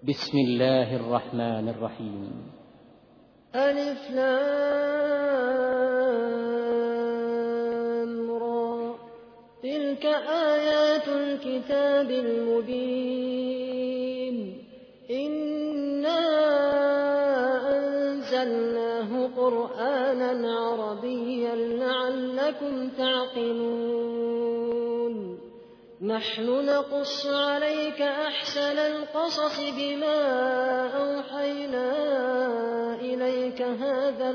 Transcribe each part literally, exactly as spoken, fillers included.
بسم الله الرحمن الرحيم. ألف لام را، تلك آيات الكتاب المبين. إنا أنزلناه قرآنا عربيا لعلكم تعقلون. نحن نقص عليك أحسن القصص بما أوحينا إليك هذا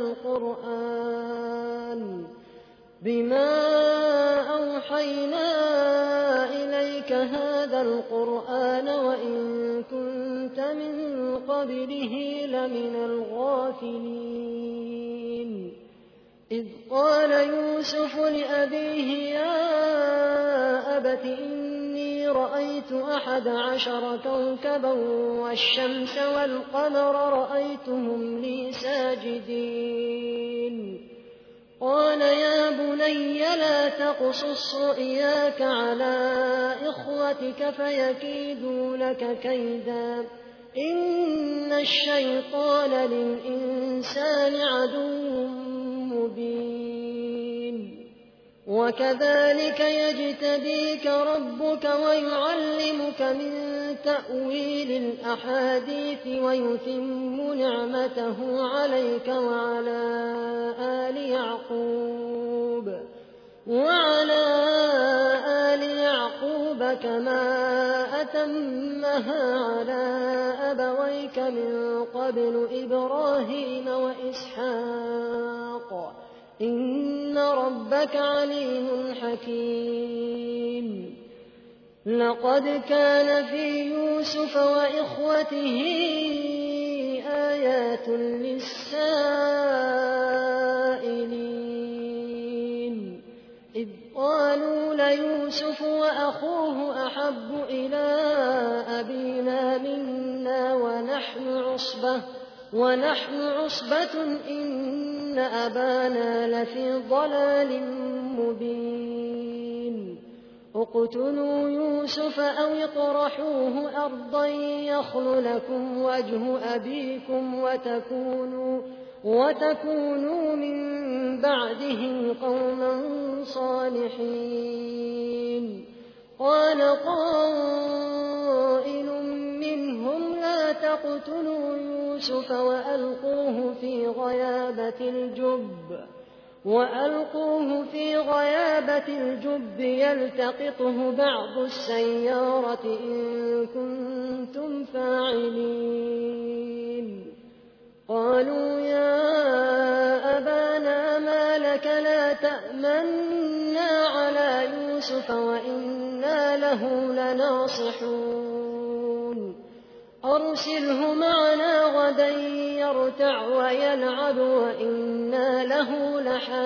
القرآن بما أوحينا إليك هذا القرآن وإن كنت من قبله لمن الغافلين. إذ قال يوسف لأبيه يا أبت إني رأيت أحد عشر كوكبا والشمس والقمر رأيتهم لي ساجدين. قال يا بني لا تقصص رؤياك على إخوتك فيكيدوا لك كيدا إن الشيطان للإنسان عدو مبين. وكذلك يجتبيك ربك ويعلمك من تأويل الأحاديث ويتم نعمته عليك وعلى آل يعقوب وعلى آل يعقوب كما أتمها على أبويك من قبل إبراهيم وإسحاق إن ربك عليم حكيم. لقد كان في يوسف وإخوته آيات للسائلين إذ قالوا ليوسف وأخوه أحب إلى أبينا منا ونحن عصبة ونحن عصبة إن أبانا لفي ضلال مبين. اقتلوا يوسف أو اطرحوه أرضا يخل لكم وجه أبيكم وتكونوا, وتكونوا من بعده قوما صالحين. قال قائل منهم لا تقتلوا يوسف وألقوه في غيابة الجب وألقوه في غيابة الجب يلتقطه بعض السيارة إن كنتم فاعلين. قالوا يا أبانا ما لك لا تأمنا على يوسف وإنا له لناصحون. أرسله معنا غدا يرتع ويلعب وإنا له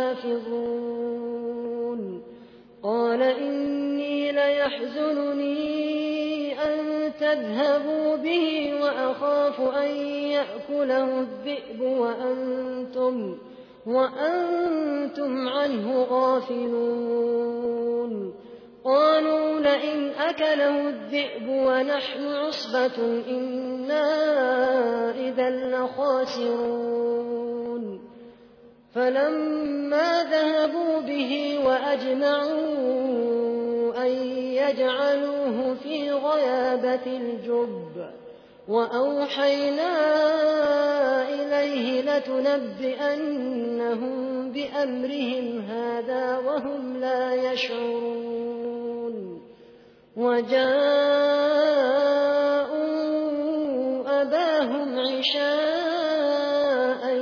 لحافظون. قال إني ليحزنني أن تذهبوا به وأخاف أن يأكله الذئب وأنتم, وأنتم عنه غافلون. قالوا لئن أكله الذئب ونحن عصبة إنا إذا لخاسرون. فلما ذهبوا به وأجمعوا أن يجعلوه في غيابة الجب وأوحينا إليه لتنبئنهم بأمرهم هذا وهم لا يشعرون. وجاءوا أباهم عشاء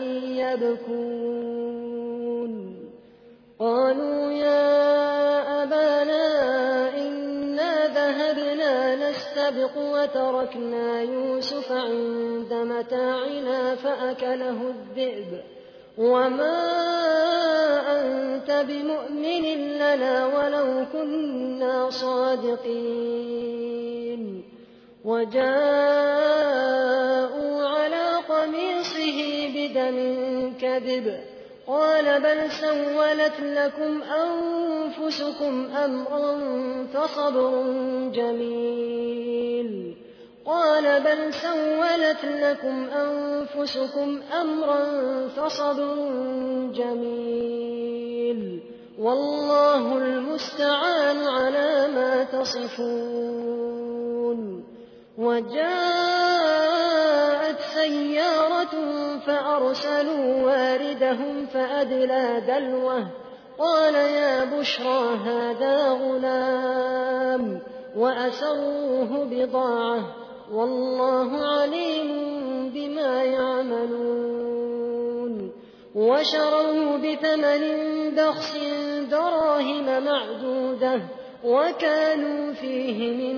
يبكون. قالوا يا أبانا إنا ذهبنا نستبق وتركنا يوسف عند متاعنا فأكله الذئب وما أنت بمؤمن لنا ولو كنا صادقين. وجاءوا على قميصه بدم كذب قال بل سولت لكم أنفسكم أمرا فصبر جميل قال بل سولت لكم أنفسكم أمرا فصبر جميل والله المستعان على ما تصفون. وجاءت سيارة فأرسلوا واردهم فأدلى دلوه قال يا بشرى هذا غلام وأسروه بضاعة والله عليم بما يعملون. وشروه بثمن بخس دراهم معدودة وكانوا فيه من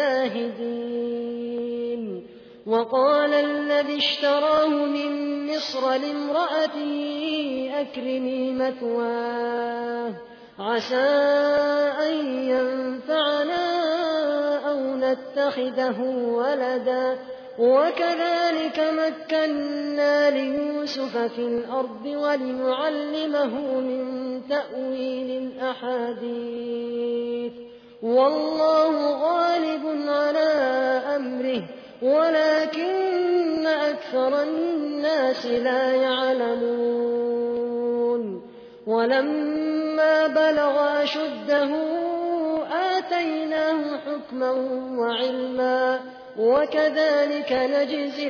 الزاهدين. وقال الذي اشتراه من مصر لامرأته أكرمي مثواه عسى أن ينفعنا أو نتخذه ولدا وكذلك مكنا ليوسف في الأرض ولنعلمه من تأويل الأحاديث والله غالب على أمره ولكن أكثر الناس لا يعلمون. ولما بلغ أشده آتيناه حكما وعلما وكذلك نجزي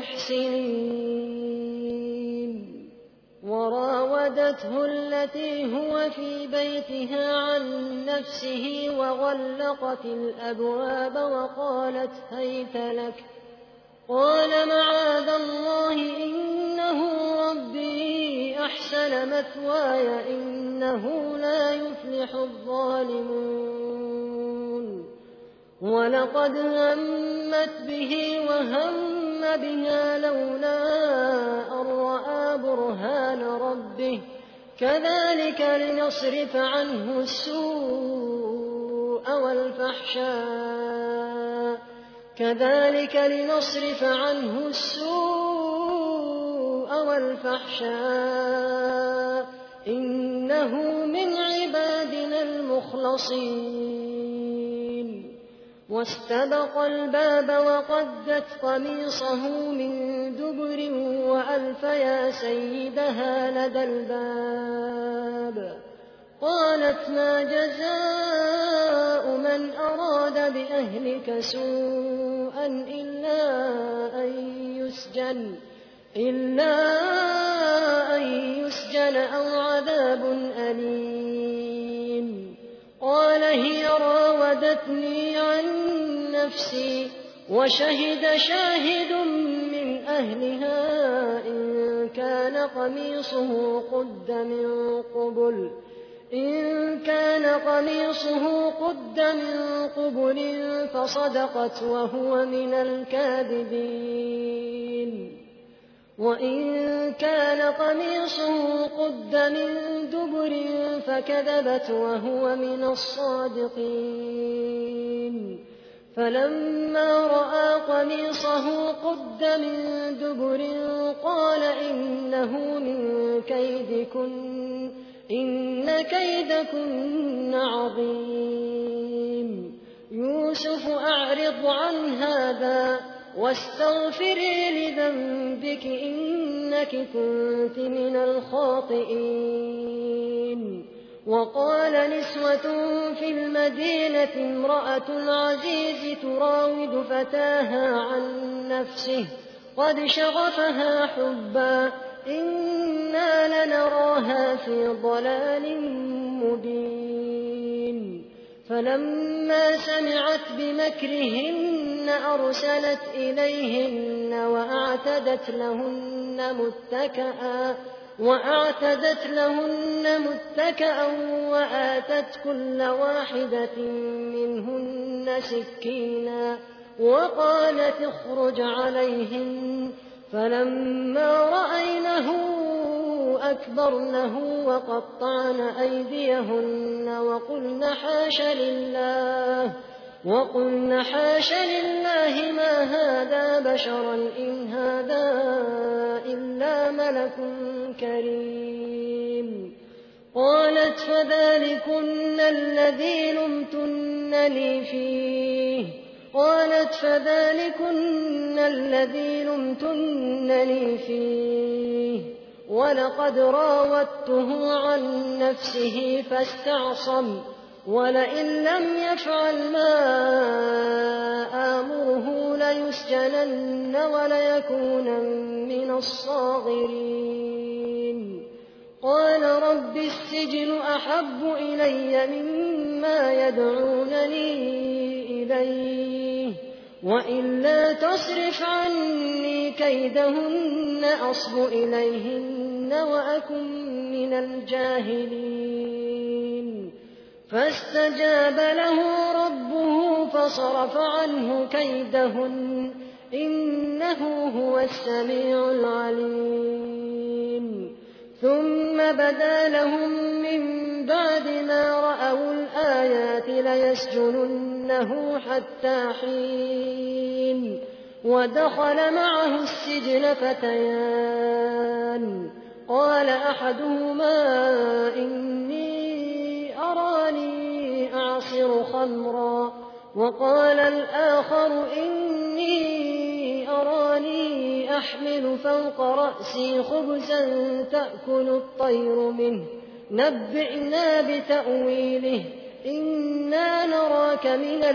المحسنين. وراودته التي هو في بيتها عن نفسه وغلقت الأبواب وقالت هيت لك قال معاذ الله إنه ربي أحسن مثواي إنه لا يفلح الظالمون. ولقد همت به وهم بها لولا أن رأى برهان ربه كذلك لنصرف عنه السوء والفحشاء كذلك لنصرف عنه السوء والفحشاء إنه من عبادنا المخلصين. واستبق الباب وقدت قميصه من دبر وألف يا سيدها لدى الباب. قالت ما جزاء من أراد بأهلك سوءا إلا أن يسجن إلا أن يسجن أو عذاب أليم. قال هي راودتني عن نفسي وشهد شاهد من أهلها إن كان قميصه قد من قبل إن كان قميصه قد من قبل فصدقت وهو من الكاذبين وإن كان قميصه قد من دبر فكذبت وهو من الصادقين. فلما رأى قميصه قد من دبر قال إنه من كيدكن إن كيدكن عظيم. يوسف أعرض عن هذا واستغفري لذنبك إنك كنت من الخاطئين. وقال نسوة في المدينة امرأة العزيز تراود فتاها عن نفسه قد شغفها حبا إنا لنراها في ضلال مبين. فلما سمعت بمكرهن أرسلت إليهن وأعتدت لهن متكئا وأعتدت لهن متكئا وآتت كل واحدة منهن سكينا وقالت اخرج عليهن. فلما رأينه أكبرنه وقطعن أيديهن وقلن حاش لله وقلن حاش لله ما هذا بشرا إن هذا إلا ملك كريم. قالت فذلكن الذي لمتنني فيه قالت فذلكن الذي لمتنني فيه ولقد راودته عن نفسه فاستعصم ولئن لم يفعل ما آمره ليسجنن وليكونن من الصاغرين قال رب السجن أحب إلي مما يدعونني إليه وإلا تصرف عني كيدهن أصب إليهن وأكن من الجاهلين فاستجاب له ربه فصرف عنه كيدهن إنه هو السميع العليم ثم بدا لهم من بعد ما رأوا الآيات ليسجننه حتى حين ودخل معه السجن فتيان قال أحدهما إني أراني أعصر خمرا وقال الآخر إني أراني أحمل فوق رأسي خبزا تأكل الطير منه نبئنا بتأويله إنا نراك من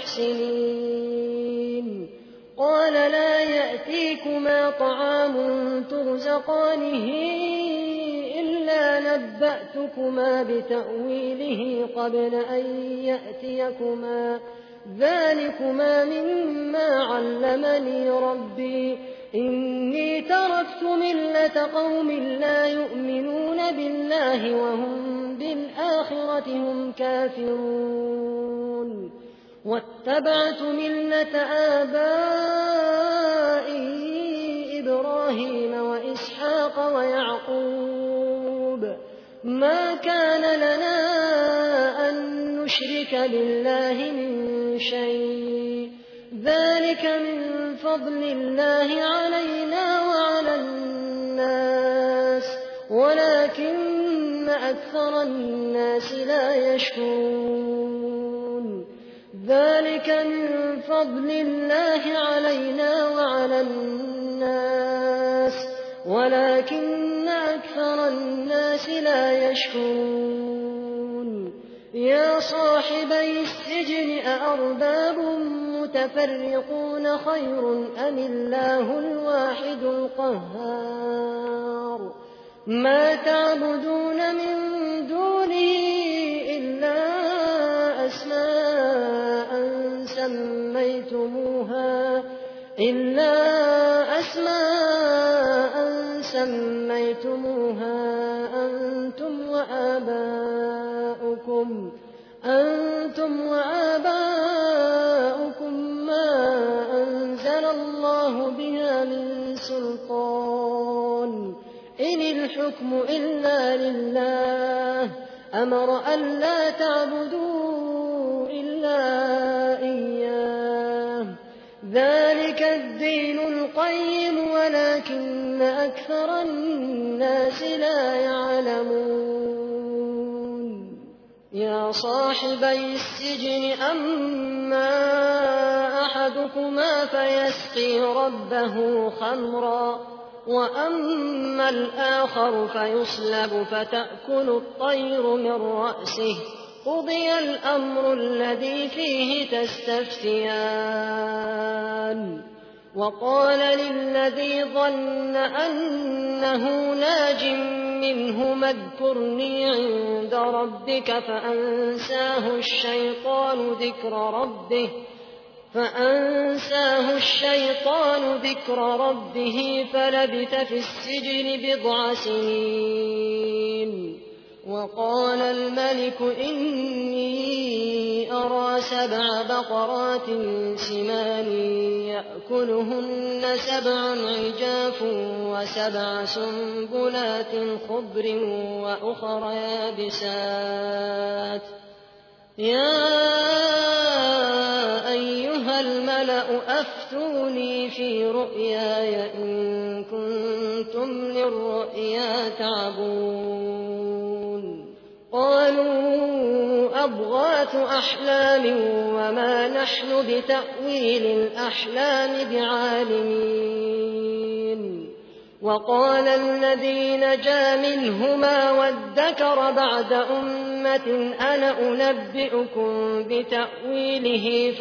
المحسنين قال لا يأتيكما طعام ترزقانه إلا نبأتكما بتأويله قبل أن يأتيكما ذلكما مما علمني ربي إني تركت ملة قوم لا يؤمنون بالله وهم بالآخرة هم كافرون واتبعت ملة آبائي إبراهيم وإسحاق ويعقوب ما كان لنا أن نشرك بالله من شيء ذلك من فضل الله علينا وعلى الناس ولكن أكثر الناس لا يشكرون ذلك من فضل الله علينا وعلى الناس ولكن أكثر الناس لا يشكرون يا صاحبي السجن أأرباب متفرقون خير أم الله الواحد القهار ما تعبدون من دونه إلا أسماء سميتموها إلا أسماء سميتموها أنتم وآباؤكم أنتم وآباؤكم ما أنزل الله بها من سلطان إن الحكم إلا لله أمر أن لا تعبدوا إلا إياه ذلك الدين القيم ولكن أكثر الناس لا يعلمون يا صاحبي السجن أما أحدكما فيسقي ربه خمرا وأما الآخر فيصلب فتأكل الطير من رأسه قضي الأمر الذي فيه تستفتيان وقال للذي ظن أنه ناج منهما اذكرني عند ربك فأنساه الشيطان ذكر ربه فأنساه الشيطان ذكر ربه فلبث في السجن بضع سنين وقال الملك إني أرى سبع بقرات سمان يأكلهن سبع عجاف وسبع سنبلات خضر وأخر يابسات يا أيها الملأ أفتوني في رؤياي إن كنتم للرؤيا تعبون قالوا أضغاث أحلام وما نحن بتأويل الأحلام بعالمين وقال الذي نجا منهما وادكر بعد أمة أنا أنبئكم بتأويله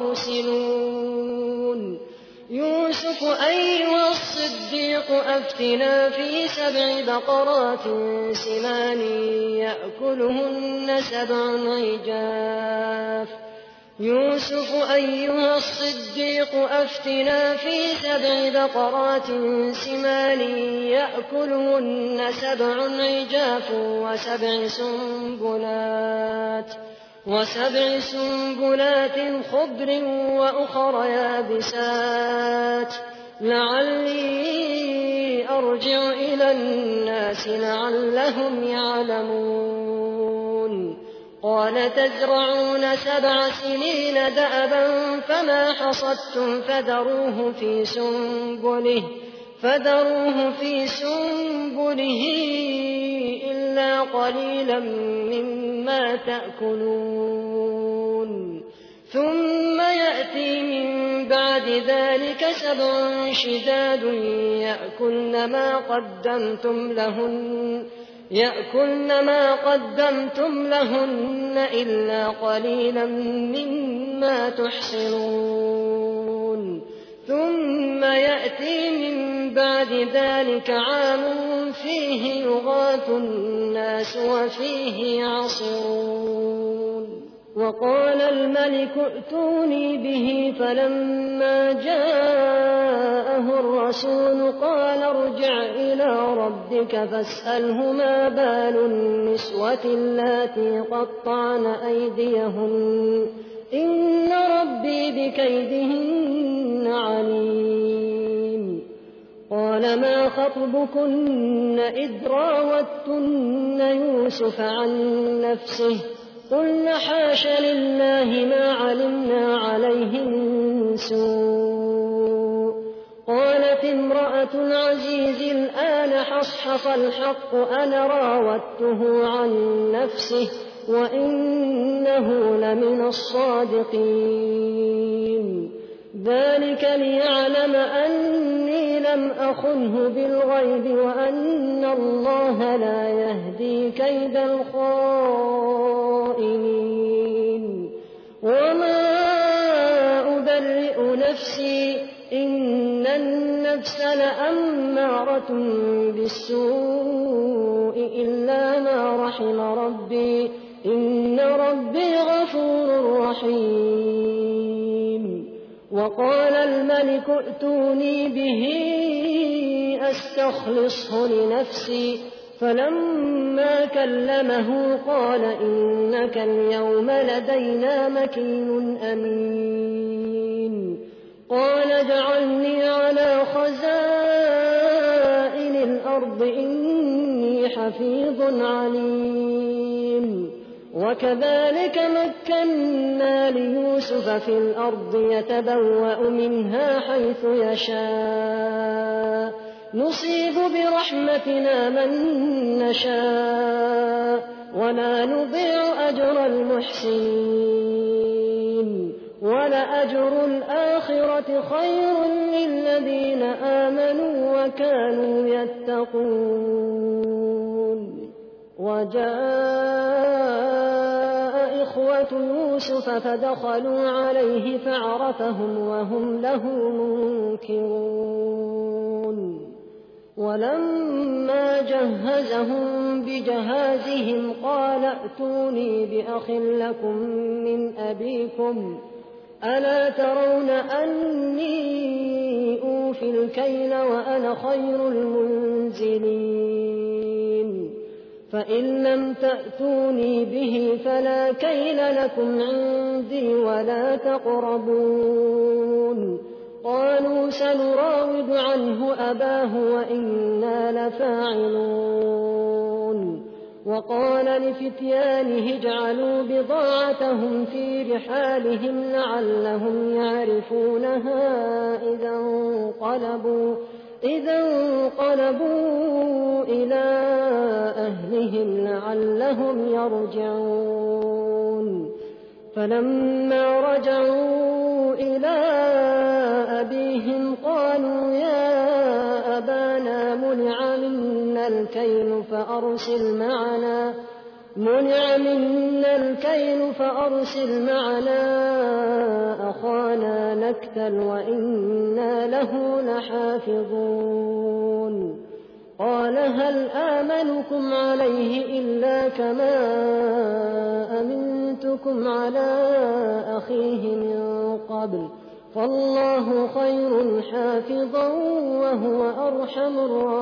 فأرسلون يوسف أيها الصديق أفتنا في سبع بقرات سمان يأكلهن سبع عجاف يوسف أيها الصديق أفتنا في سبع بقرات سمان يأكلهن سبع عجاف وسبع سنبلات وسبع سنبلات خضر وأخر يابسات لعلي أرجع إلى الناس لعلهم يعلمون قال تزرعون سبع سنين دأبا فما حصدتم فذروه في سنبله فذروه في سنبله إلا قليلا مما تأكلون ثم يأتي من بعد ذلك سبع شداد يأكلن ما قدمتم لهن يأكلن ما قدمتم لهن إلا قليلا مما تحصنون ثم يأتي من بعد ذلك عام فيه يغاث الناس وفيه يعصرون وقال الملك ائتوني به فلما جاءه الرسول قال ارجع إلى ربك فاسأله ما بال النسوة اللاتي قطعن أيديهن إن ربي بكيدهن عليم قال ما خطبكن إذ راوتن يوسف عن نفسه قلن حاش لله ما علمنا عليه من سوء قالت امرأة العزيز الآن حصحص الحق أنا راودته عن نفسه وإنه لمن الصادقين ذلك ليعلم أني لم أخنه بالغيب وأن الله لا يهدي كيد الخائنين وما أبرئ نفسي إن النفس لأمارة بالسوء إلا ما رحم ربي إن ربي غفور رحيم وقال الملك ائتوني به أستخلصه لنفسي فلما كلمه قال إنك اليوم لدينا مكين أمين قال اجعلني على خزائن الأرض إني حفيظ عليم وكذلك مكنا ليوسف في الأرض يتبوأ منها حيث يشاء نصيب برحمتنا من نشاء ولا نضيع أجر المحسنين ولأجر الآخرة خير للذين آمنوا وكانوا يتقون وجاء إخوة يوسف فدخلوا عليه فعرفهم وهم له منكرون ولما جهزهم بجهازهم قال ائتوني بأخ لكم من أبيكم ألا ترون أني أوفي الكيل وأنا خير المنزلين فإن لم تأتوني به فلا كيل لكم عندي ولا تقربون قالوا سنراود عنه أباه وإنا لفاعلون وقال لفتيانه اجعلوا بضاعتهم في رحالهم لعلهم يعرفونها إذا انقلبوا, إذا انقلبوا إلى أهلهم لعلهم يرجعون فلما رجعوا إلى أبيهم قالوا يا أبانا منع منا الكيل فأرسل معنا منع منا الكيل فأرسل معنا أخانا نكتل وإنا له لحافظون قال هل آمنكم عليه إلا كما أمنتكم على أخيه من قبل فالله خير حافظا وهو أرحم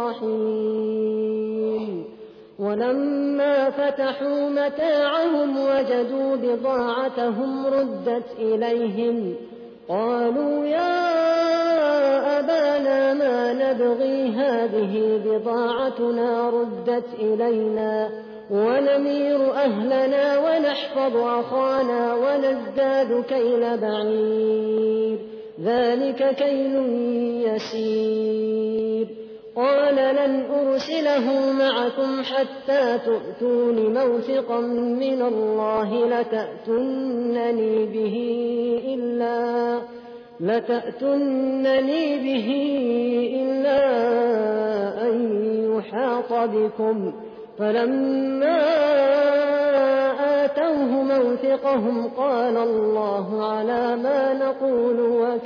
الراحمين ولما فتحوا متاعهم وجدوا بضاعتهم ردت إليهم قالوا يا أبانا ما نبغي هذه بضاعتنا ردت إلينا ونمير أهلنا ونحفظ أخانا ونزداد كيل بعير ذلك كيل يسير قال لن أرسله معكم حتى تؤتون موثقا من الله لتأتونني به إلا لتأتونني به إلا أن يحاط بكم فلما آتوه موثقهم قال الله على ما نقول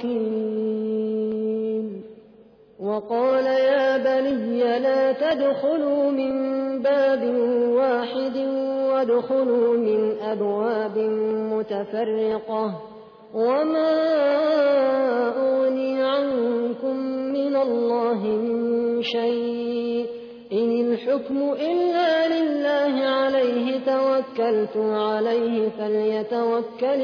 وكيل وقال يا بني لا تدخلوا من باب واحد وادخلوا من أبواب متفرقة وما أغني عنكم من الله من شيء إن الحكم إلا لله عليه توكلت عليه فليتوكل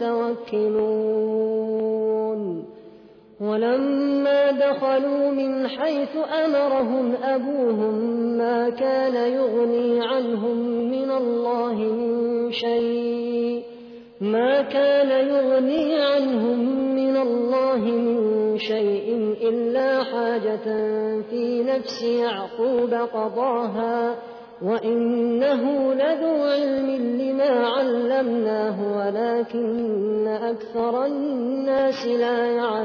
المتوكلون ولما دخلوا من حيث أمرهم أبوهم ما كان يغني عنهم من الله من شيء ما كان يغني عنهم من الله من شيء إلا حاجة في نفس يعقوب قضاها وإنه لذو علم لما علمناه ولكن أكثر الناس لا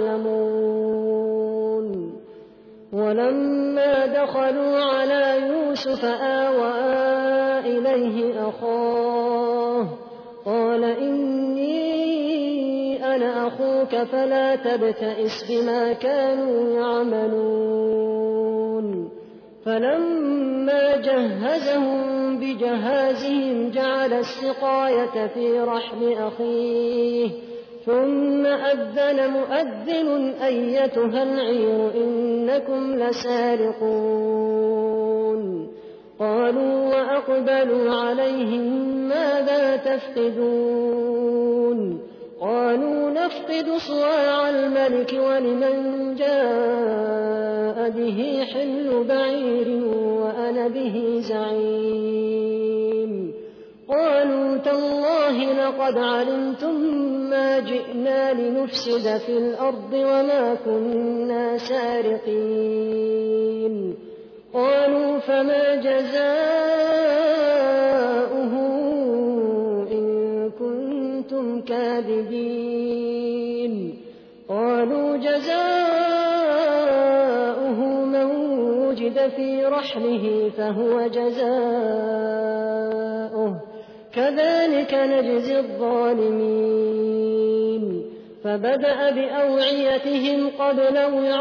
يعلمون ولما دخلوا على يوسف آوى إليه أخاه قال إني أنا أخوك فلا تبتئس بما كانوا يعملون فلما جهزهم بجهازهم جعل السقاية في رحل أخيه ثم أذن مؤذن أيتها العير إنكم لسارقون قالوا وأقبلوا عليهم ماذا تفقدون قالوا نفقد صواع الملك ولمن جاء به حمل بعير وأنا به زعيم قالوا تالله لقد علمتم ما جئنا لنفسد في الأرض وما كنا سارقين قالوا فما جزاؤه إن كنتم كاذبين قالوا جزاؤه من وجد في رحله فهو جزاؤه كذلك نجزي الظالمين فبدأ بأوعيتهم قبل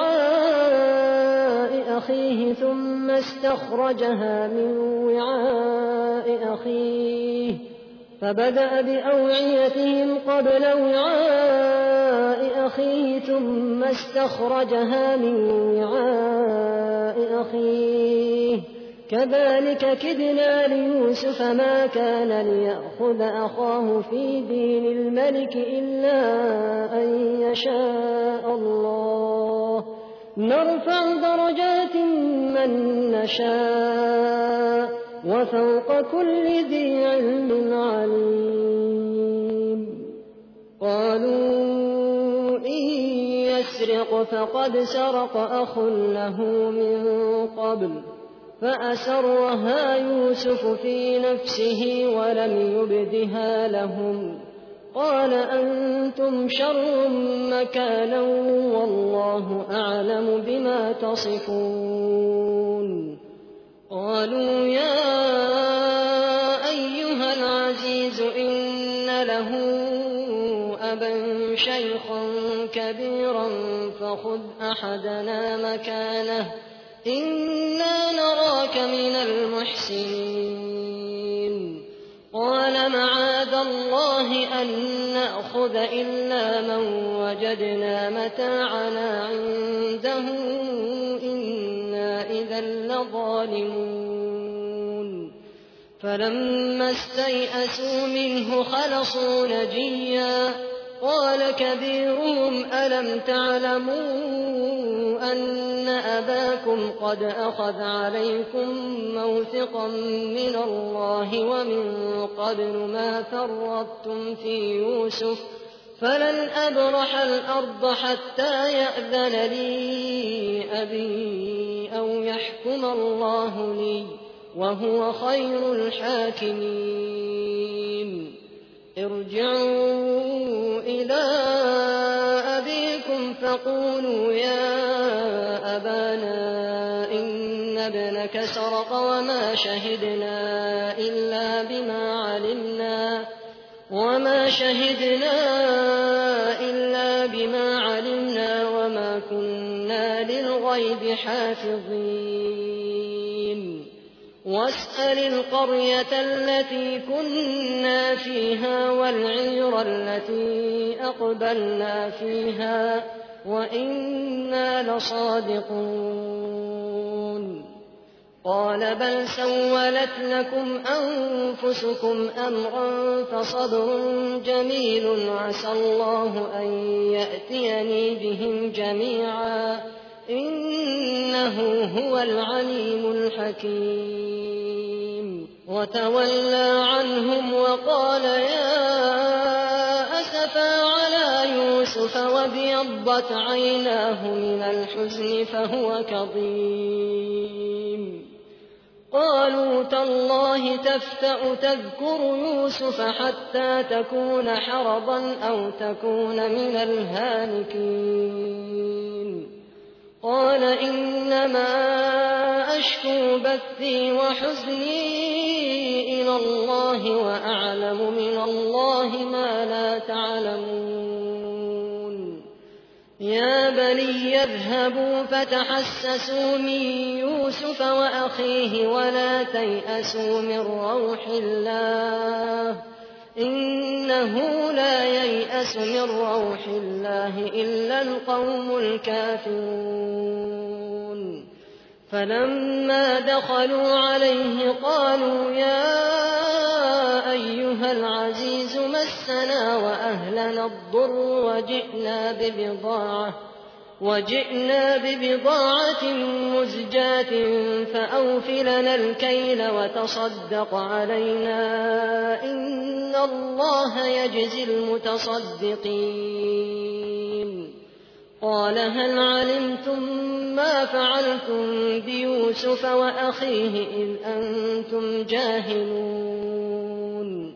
وعاء أخيه ثم استخرجها من وعاء أخيه فبدأ بأوعيتهم قبل وعاء أخيه ثم استخرجها من وعاء أخيه كذلك كدنا ليوسف ما كان ليأخذ أخاه في دين الملك إلا أن يشاء الله نرفع درجات من نشاء وفوق كل ذي علم عليم قالوا إن يسرق فقد سرق أخ له من قبل فأسرها يوسف في نفسه ولم يبدها لهم قال أنتم شر مكانا والله أعلم بما تصفون قالوا يا أيها العزيز إن له أبا شيخا كبيرا فخذ أحدنا مكانه إنا نراك من المحسنين قال معاذ الله أن نأخذ إلا من وجدنا متاعنا عنده إنا إذا لظالمون فلما استيئسوا منه خلصوا نجيا قال كبيرهم ألم تعلموا أن أباكم قد أخذ عليكم موثقا من الله ومن قبل ما فرطتم في يوسف فلن أبرح الأرض حتى يأذن لي أبي أو يحكم الله لي وهو خير الحاكمين ارجعوا إلى أبيكم فقولوا يا أبانا إن ابنك سرق وما شهدنا إلا بما علمنا وما شهدنا إلا بما علمنا وما كنا للغيب حافظين واسأل القرية التي كنا فيها والعير التي أقبلنا فيها وإنا لصادقون قال بل سولت لكم أنفسكم أمرا فصبر جميل عسى الله أن يأتيني بهم جميعا إنه هو العليم الحكيم وتولى عنهم وقال يا أسفا على يوسف وابيضت عيناه من الحزن فهو كظيم قالوا تالله تفتأ تذكر يوسف حتى تكون حرضا أو تكون من الهالكين قال إنما أشكو بثي وحزني إلى الله وأعلم من الله ما لا تعلمون يا بني اذهبوا فتحسسوا من يوسف وأخيه ولا تيأسوا من روح الله إنه لا ييأس من روح الله إلا القوم الكافرون فلما دخلوا عليه قالوا يا أيها العزيز مسنا وأهلنا الضر وجئنا ببضاعة وجئنا ببضاعة مزجاة فأوف لنا الكيل وتصدق علينا إن الله يجزي المتصدقين قال هل علمتم ما فعلتم بيوسف وأخيه إذ أنتم جاهلون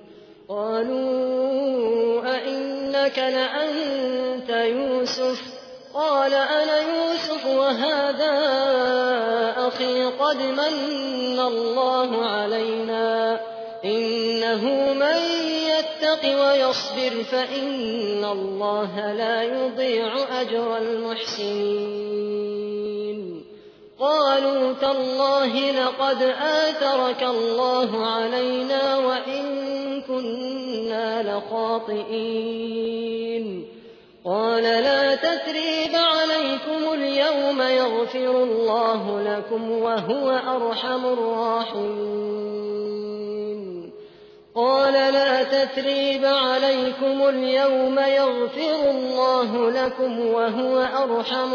قالوا أئنك لأنت يوسف قال أنا يوسف وهذا أخي قد من الله علينا إنه من يتق ويصبر فإن الله لا يضيع أجر المحسنين قالوا تالله لقد آثرك الله علينا وإن كنا لخاطئين قال لا تثريب عليكم اليوم يغفر الله لكم وهو أرحم الراحمين قال لا تثريب عليكم اليوم يغفر الله لكم وهو أرحم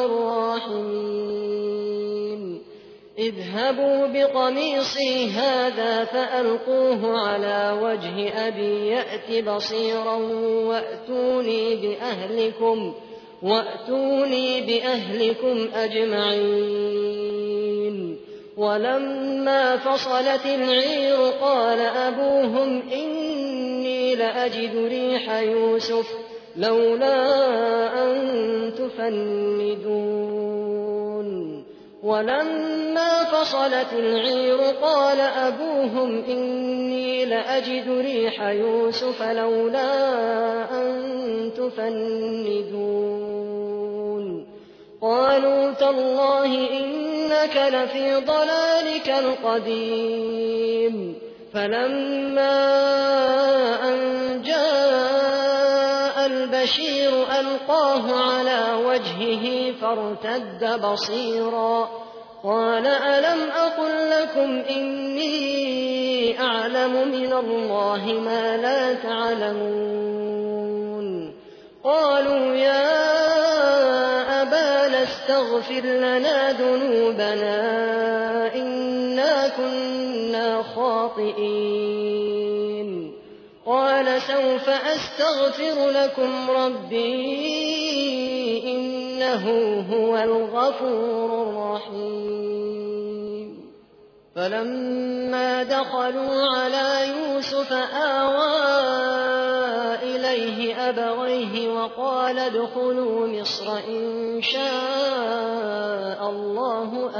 الراحمين اذهبوا بقميصي هذا فألقوه على وجه أبي يأت بصيرا وأتوني بأهلكم وأتوني بأهلكم أجمعين ولما فصلت العير قال أبوهم إني لأجد ريح يوسف لولا أن تفندون ولما فصلت العير قال أبوهم إني لأجد ريح يوسف لولا أن تفندون قالوا تالله إنك لفي ضلالك القديم فلما أن جاء البشير ألقاه على وجهه فارتد بصيرا قال ألم أقل لكم إني أعلم من الله ما لا تعلمون قالوا يا أبانا استغفر لنا ذنوبنا إنا كنا خاطئين قال سوف أستغفر لكم ربي إنه هو الغفور الرحيم فلما دخلوا على يوسف آوى إليه أبويه وقال ادخلوا مصر إن شاء الله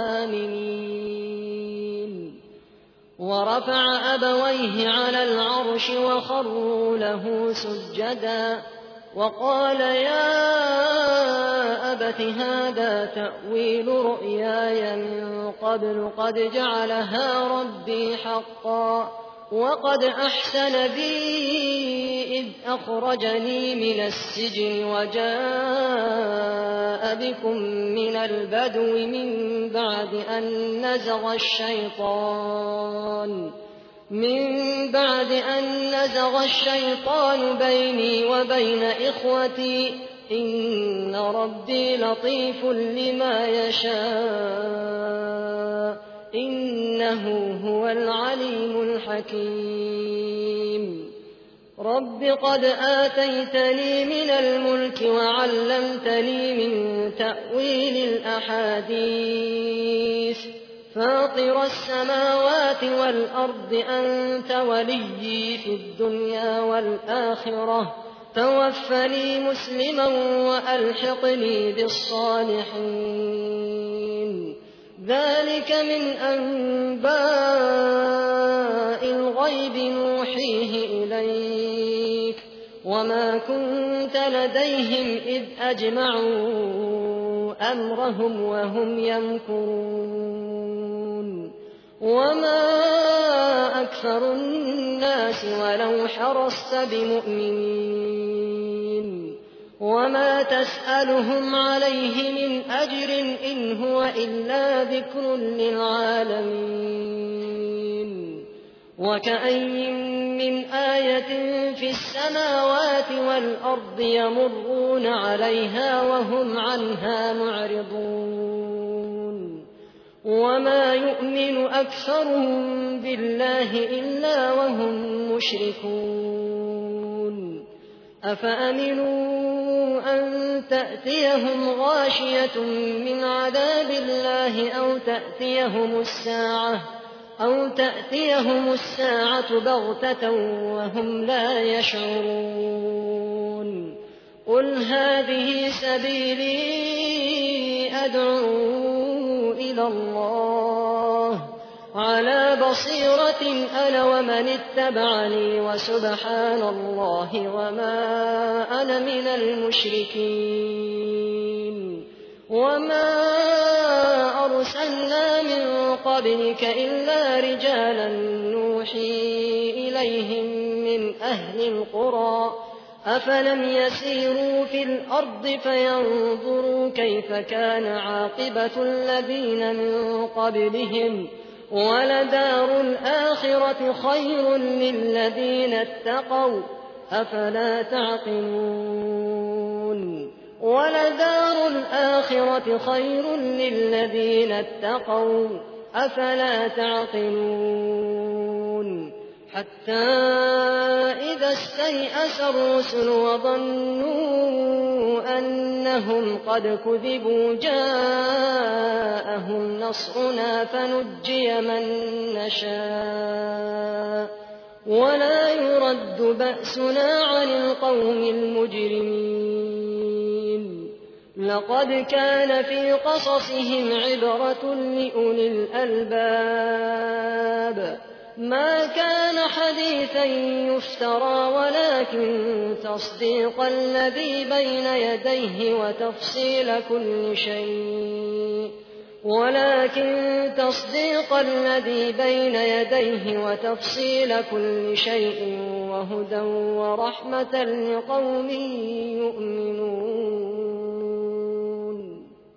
آمنين ورفع أبويه على العرش وخروا له سجدا وقال يا أبت هذا تأويل رؤياي من قبل قد جعلها ربي حقا وقد أحسن بي إذ أخرجني من السجن وجاء بكم من البدو من بعد أن نزغ الشيطان من بعد أن نزغ الشيطان بيني وبين إخوتي إن ربي لطيف لما يشاء إنه هو العليم الحكيم رب قد آتيتني من الملك وعلمتني من تأويل الأحاديث فاطر السماوات والأرض أنت وليي في الدنيا والآخرة توفني مسلما وألحقني بالصالحين ذلك من أنباء الغيب نوحيه إليك وما كنت لديهم إذ أجمعوا أمرهم وهم يمكرون وما أكثر الناس ولو حرصت بمؤمنين وما تسألهم عليه من أجر إن هو إلا ذكر للعالمين وكأي من آية في السماوات والأرض يمرون عليها وهم عنها معرضون وما يؤمن أكثرهم بالله إلا وهم مشركون أفأمنوا أن تأتيهم غاشية من عذاب الله أو تأتيهم الساعة أو تأتيهم الساعة بغتة وهم لا يشعرون قل هذه سبيلي أدعو إلى الله على بصيرة أنا ومن اتبعني وسبحان الله وما أنا من المشركين وما أرسلنا من قبلك إلا رجالا نوحي إليهم من أهل القرى أفلم يسيروا في الأرض فينظروا كيف كان عاقبة الذين من قبلهم ولدار الآخرة خير للذين اتقوا أفلا تعقلون ولدار الآخرة خير للذين اتقوا أفلا تعقلون حتى إذا استيأس الرسل وظنوا أنهم قد كذبوا جاءهم نصرنا فنجي من نشاء ولا يرد بأسنا عن القوم المجرمين لقد كان في قصصهم عبرة لأولي الألباب ما كان حديثا يفترى ولكن تصديق الذي بين يديه وتفصيل كل شيء ولكن تصديق الذي بين يديه وتفصيل كل شيء وهدى ورحمة لقوم يؤمنون